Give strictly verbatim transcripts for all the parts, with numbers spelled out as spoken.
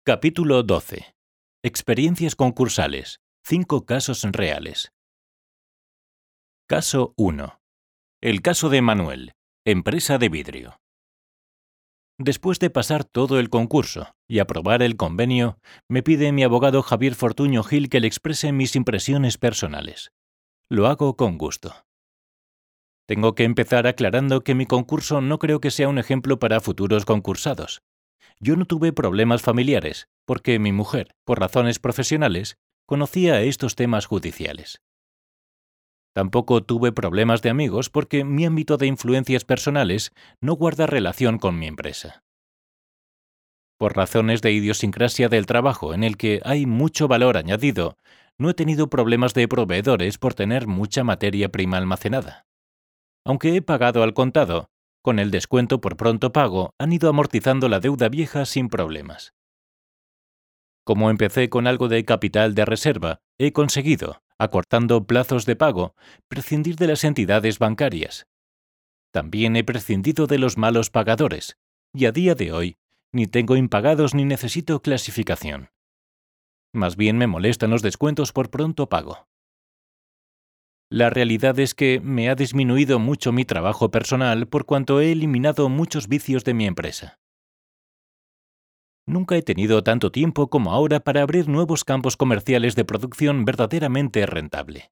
Capítulo doce. Experiencias concursales. Cinco casos reales. Caso uno. El caso de Manuel, empresa de vidrio. Después de pasar todo el concurso y aprobar el convenio, me pide mi abogado Javier Fortuño Gil que le exprese mis impresiones personales. Lo hago con gusto. Tengo que empezar aclarando que mi concurso no creo que sea un ejemplo para futuros concursados. Yo no tuve problemas familiares, porque mi mujer, por razones profesionales, conocía estos temas judiciales. Tampoco tuve problemas de amigos porque mi ámbito de influencias personales no guarda relación con mi empresa. Por razones de idiosincrasia del trabajo en el que hay mucho valor añadido, no he tenido problemas de proveedores por tener mucha materia prima almacenada. Aunque he pagado al contado, con el descuento por pronto pago han ido amortizando la deuda vieja sin problemas. Como empecé con algo de capital de reserva, he conseguido, acortando plazos de pago, prescindir de las entidades bancarias. También he prescindido de los malos pagadores, y a día de hoy ni tengo impagados ni necesito clasificación. Más bien me molestan los descuentos por pronto pago. La realidad es que me ha disminuido mucho mi trabajo personal por cuanto he eliminado muchos vicios de mi empresa. Nunca he tenido tanto tiempo como ahora para abrir nuevos campos comerciales de producción verdaderamente rentable.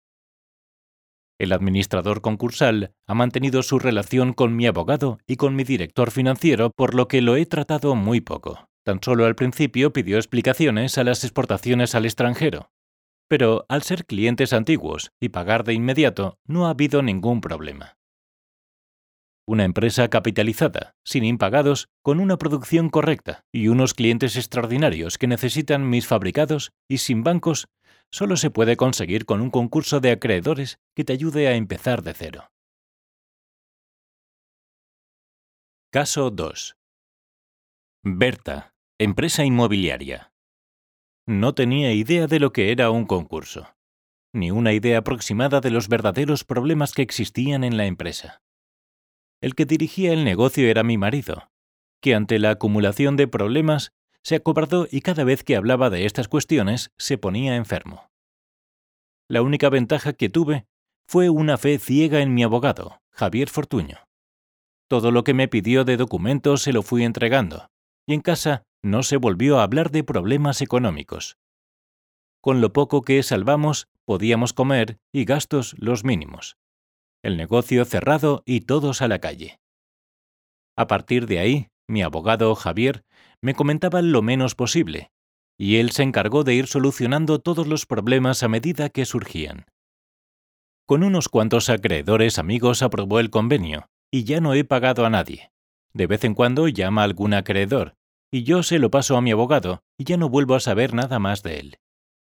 El administrador concursal ha mantenido su relación con mi abogado y con mi director financiero, por lo que lo he tratado muy poco. Tan solo al principio pidió explicaciones a las exportaciones al extranjero. Pero al ser clientes antiguos y pagar de inmediato, no ha habido ningún problema. Una empresa capitalizada, sin impagados, con una producción correcta y unos clientes extraordinarios que necesitan mis fabricados y sin bancos, solo se puede conseguir con un concurso de acreedores que te ayude a empezar de cero. Caso dos. Berta, empresa inmobiliaria. No tenía idea de lo que era un concurso, ni una idea aproximada de los verdaderos problemas que existían en la empresa. El que dirigía el negocio era mi marido, que ante la acumulación de problemas se acobardó y cada vez que hablaba de estas cuestiones se ponía enfermo. La única ventaja que tuve fue una fe ciega en mi abogado, Javier Fortuño. Todo lo que me pidió de documentos se lo fui entregando, y en casa no se volvió a hablar de problemas económicos. Con lo poco que salvamos, podíamos comer y gastos los mínimos. El negocio cerrado y todos a la calle. A partir de ahí, mi abogado Javier me comentaba lo menos posible, y él se encargó de ir solucionando todos los problemas a medida que surgían. Con unos cuantos acreedores amigos aprobó el convenio, y ya no he pagado a nadie. De vez en cuando llama algún acreedor, y yo se lo paso a mi abogado, y ya no vuelvo a saber nada más de él.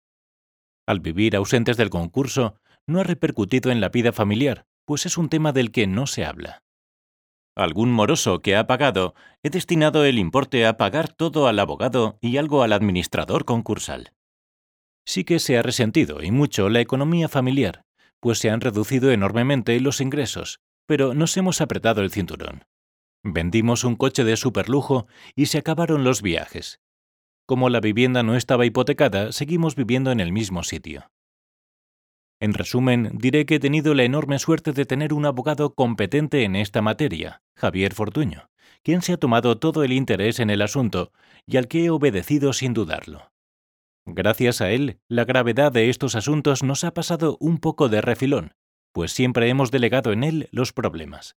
Al vivir ausentes del concurso, no ha repercutido en la vida familiar, pues es un tema del que no se habla. Algún moroso que ha pagado, he destinado el importe a pagar todo al abogado y algo al administrador concursal. Sí que se ha resentido y mucho la economía familiar, pues se han reducido enormemente los ingresos, pero nos hemos apretado el cinturón. Vendimos un coche de superlujo y se acabaron los viajes. Como la vivienda no estaba hipotecada, seguimos viviendo en el mismo sitio. En resumen, diré que he tenido la enorme suerte de tener un abogado competente en esta materia, Javier Fortuño, quien se ha tomado todo el interés en el asunto y al que he obedecido sin dudarlo. Gracias a él, la gravedad de estos asuntos nos ha pasado un poco de refilón, pues siempre hemos delegado en él los problemas.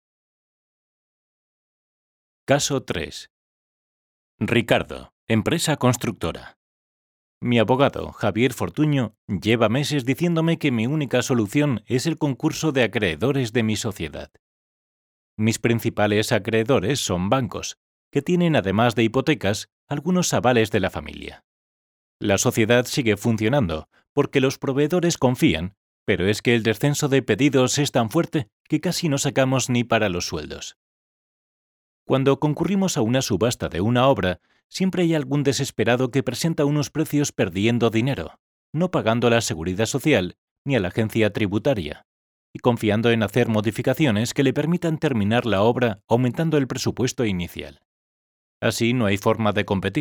Caso tres. Ricardo, empresa constructora. Mi abogado, Javier Fortuño, lleva meses diciéndome que mi única solución es el concurso de acreedores de mi sociedad. Mis principales acreedores son bancos, que tienen además de hipotecas, algunos avales de la familia. La sociedad sigue funcionando, porque los proveedores confían, pero es que el descenso de pedidos es tan fuerte que casi no sacamos ni para los sueldos. Cuando concurrimos a una subasta de una obra, siempre hay algún desesperado que presenta unos precios perdiendo dinero, no pagando a la seguridad social ni a la agencia tributaria, y confiando en hacer modificaciones que le permitan terminar la obra aumentando el presupuesto inicial. Así no hay forma de competir,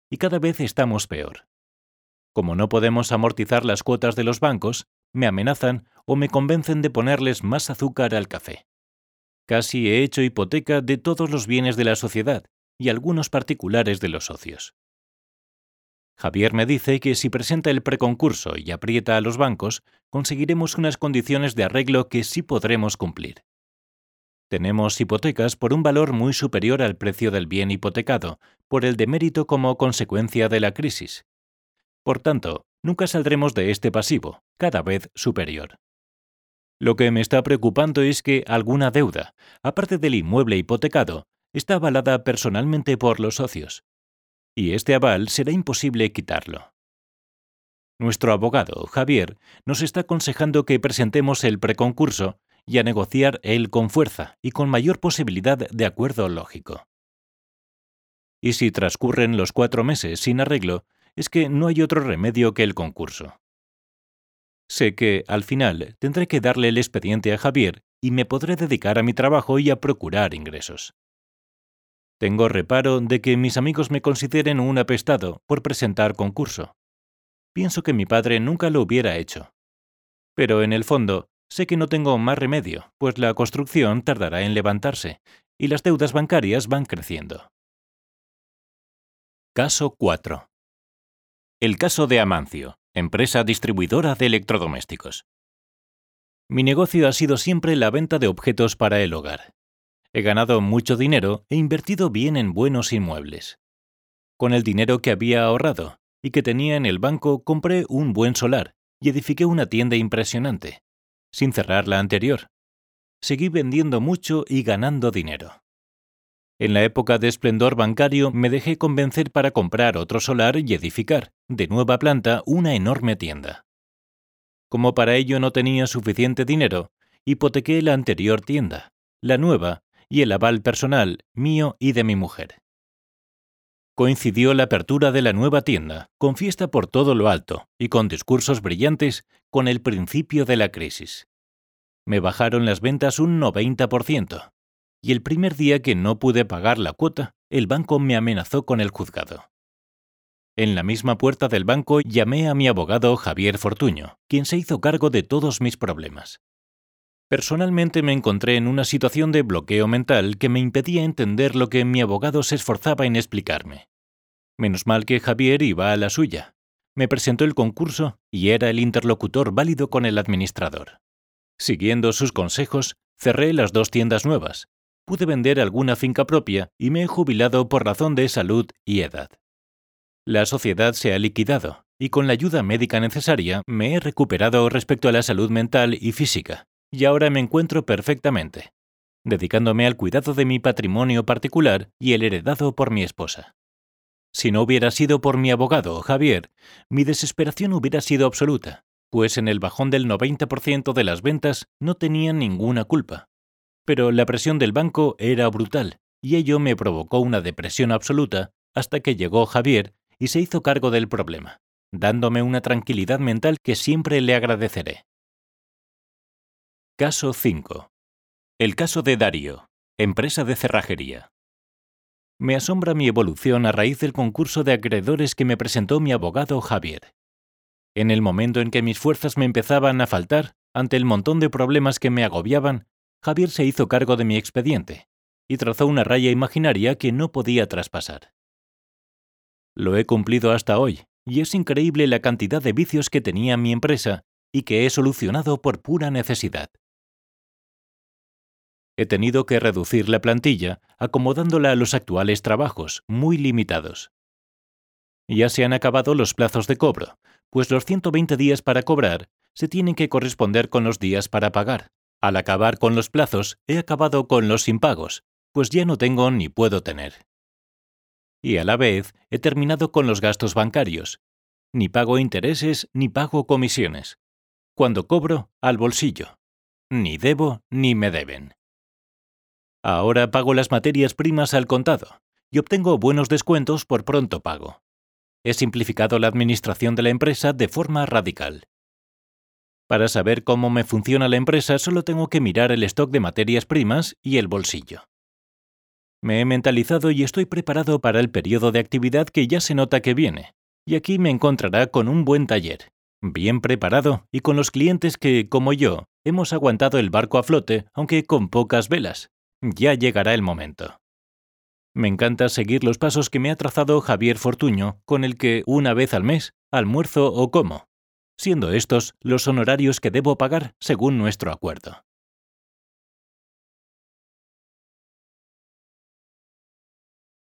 y cada vez estamos peor. Como no podemos amortizar las cuotas de los bancos, me amenazan o me convencen de ponerles más azúcar al café. Casi he hecho hipoteca de todos los bienes de la sociedad y algunos particulares de los socios. Javier me dice que si presenta el preconcurso y aprieta a los bancos, conseguiremos unas condiciones de arreglo que sí podremos cumplir. Tenemos hipotecas por un valor muy superior al precio del bien hipotecado, por el demérito como consecuencia de la crisis. Por tanto, nunca saldremos de este pasivo, cada vez superior. Lo que me está preocupando es que alguna deuda, aparte del inmueble hipotecado, está avalada personalmente por los socios. Y este aval será imposible quitarlo. Nuestro abogado, Javier, nos está aconsejando que presentemos el preconcurso y a negociar él con fuerza y con mayor posibilidad de acuerdo lógico. Y si transcurren los cuatro meses sin arreglo, es que no hay otro remedio que el concurso. Sé que, al final, tendré que darle el expediente a Javier y me podré dedicar a mi trabajo y a procurar ingresos. Tengo reparo de que mis amigos me consideren un apestado por presentar concurso. Pienso que mi padre nunca lo hubiera hecho. Pero en el fondo, sé que no tengo más remedio, pues la construcción tardará en levantarse y las deudas bancarias van creciendo. Caso cuatro. El caso de Amancio, empresa distribuidora de electrodomésticos. Mi negocio ha sido siempre la venta de objetos para el hogar. He ganado mucho dinero e invertido bien en buenos inmuebles. Con el dinero que había ahorrado y que tenía en el banco compré un buen solar y edifiqué una tienda impresionante, sin cerrar la anterior. Seguí vendiendo mucho y ganando dinero. En la época de esplendor bancario me dejé convencer para comprar otro solar y edificar, de nueva planta, una enorme tienda. Como para ello no tenía suficiente dinero, hipotequé la anterior tienda, la nueva y el aval personal mío y de mi mujer. Coincidió la apertura de la nueva tienda, con fiesta por todo lo alto y con discursos brillantes, con el principio de la crisis. Me bajaron las ventas un noventa por ciento, y el primer día que no pude pagar la cuota, el banco me amenazó con el juzgado. En la misma puerta del banco llamé a mi abogado Javier Fortuño, quien se hizo cargo de todos mis problemas. Personalmente me encontré en una situación de bloqueo mental que me impedía entender lo que mi abogado se esforzaba en explicarme. Menos mal que Javier iba a la suya. Me presentó el concurso y era el interlocutor válido con el administrador. Siguiendo sus consejos, cerré las dos tiendas nuevas. Pude vender alguna finca propia y me he jubilado por razón de salud y edad. La sociedad se ha liquidado y con la ayuda médica necesaria me he recuperado respecto a la salud mental y física. Y ahora me encuentro perfectamente, dedicándome al cuidado de mi patrimonio particular y el heredado por mi esposa. Si no hubiera sido por mi abogado, Javier, mi desesperación hubiera sido absoluta, pues en el bajón del noventa por ciento de las ventas no tenía ninguna culpa. Pero la presión del banco era brutal, y ello me provocó una depresión absoluta hasta que llegó Javier y se hizo cargo del problema, dándome una tranquilidad mental que siempre le agradeceré. Caso cinco. El caso de Darío, empresa de cerrajería. Me asombra mi evolución a raíz del concurso de acreedores que me presentó mi abogado Javier. En el momento en que mis fuerzas me empezaban a faltar, ante el montón de problemas que me agobiaban, Javier se hizo cargo de mi expediente y trazó una raya imaginaria que no podía traspasar. Lo he cumplido hasta hoy, y es increíble la cantidad de vicios que tenía mi empresa y que he solucionado por pura necesidad. He tenido que reducir la plantilla, acomodándola a los actuales trabajos, muy limitados. Ya se han acabado los plazos de cobro, pues los ciento veinte días para cobrar se tienen que corresponder con los días para pagar. Al acabar con los plazos, he acabado con los impagos, pues ya no tengo ni puedo tener. Y a la vez, he terminado con los gastos bancarios. Ni pago intereses ni pago comisiones. Cuando cobro, al bolsillo. Ni debo ni me deben. Ahora pago las materias primas al contado y obtengo buenos descuentos por pronto pago. He simplificado la administración de la empresa de forma radical. Para saber cómo me funciona la empresa solo tengo que mirar el stock de materias primas y el bolsillo. Me he mentalizado y estoy preparado para el periodo de actividad que ya se nota que viene. Y aquí me encontrará con un buen taller, bien preparado y con los clientes que, como yo, hemos aguantado el barco a flote, aunque con pocas velas. Ya llegará el momento. Me encanta seguir los pasos que me ha trazado Javier Fortuño, con el que, una vez al mes, almuerzo o como, siendo estos los honorarios que debo pagar según nuestro acuerdo.